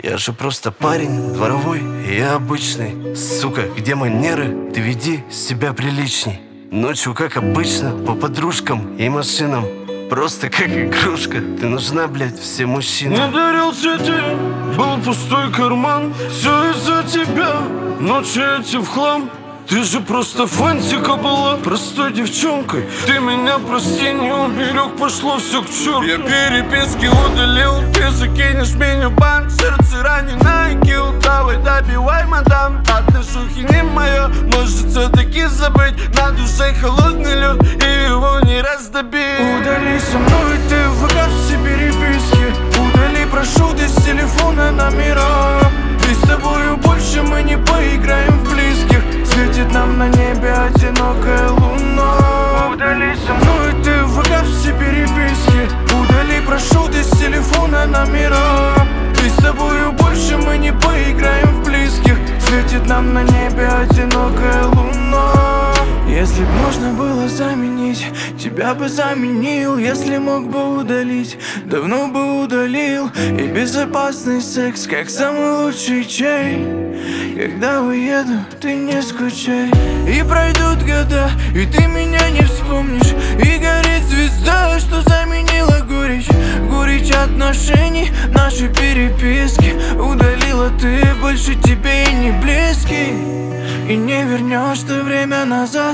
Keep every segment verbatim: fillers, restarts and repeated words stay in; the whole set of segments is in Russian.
Я же просто парень, дворовой и обычный. Сука, где манеры? Ты веди себя приличней. Ночью, как обычно, по подружкам и машинам. Просто как игрушка, ты нужна, блядь, всем мужчинам. Не дарил цветы, был пустой карман. Все из-за тебя, ночи эти в хлам. Ты же просто фантика была, простой девчонкой. Ты меня, прости, не уберег, пошло все к черту. Я переписки удалил, ты закинешь меня в бан. Сердце ранено и килл, давай добивай, мадам. Отношухи не мое, может все-таки забыть. На душе холодный лед, и его не раздобить. Удали со мной ты в ВК все переписки. Удали, прошу, ты с телефона номера. Ведь с тобою больше мы не поиграем в близких. Светит нам на небе одинокая луна. Удали со мной ты в ВК все переписки. Удали, прошу, ты с телефона номера. Ведь с тобою больше мы не поиграем в близких. Светит нам на небе одинокая луна. Если б можно было заменить, тебя бы заменил. Если мог бы удалить, давно бы удалил. И безопасный секс, как самый лучший чай. Когда уеду, ты не скучай. И пройдут года, и ты меня не вспомнишь. И горит звезда, что заменила горечь. Горечь отношений, наши переписки. Удалила ты, больше тебе и не близкий. И не вернешь ты время назад.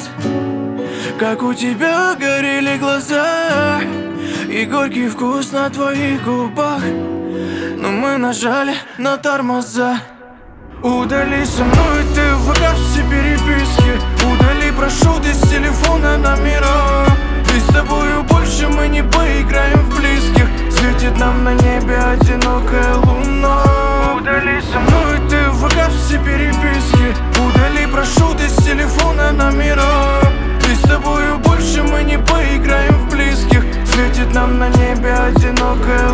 Как у тебя горели глаза и горький вкус на твоих губах. Но мы нажали на тормоза. Удали со мной ты в ВК все переписки. Удали, прошу, ты с телефона номера. Ведь с тобою больше мы не поиграем в близких. Светит нам на небе одинокая луна. Удали со мной ты в ВК все переписки. Удали, прошу, ты с телефона номера. Ведь с тобою больше мы не поиграем в близких. Светит нам на небе одинокая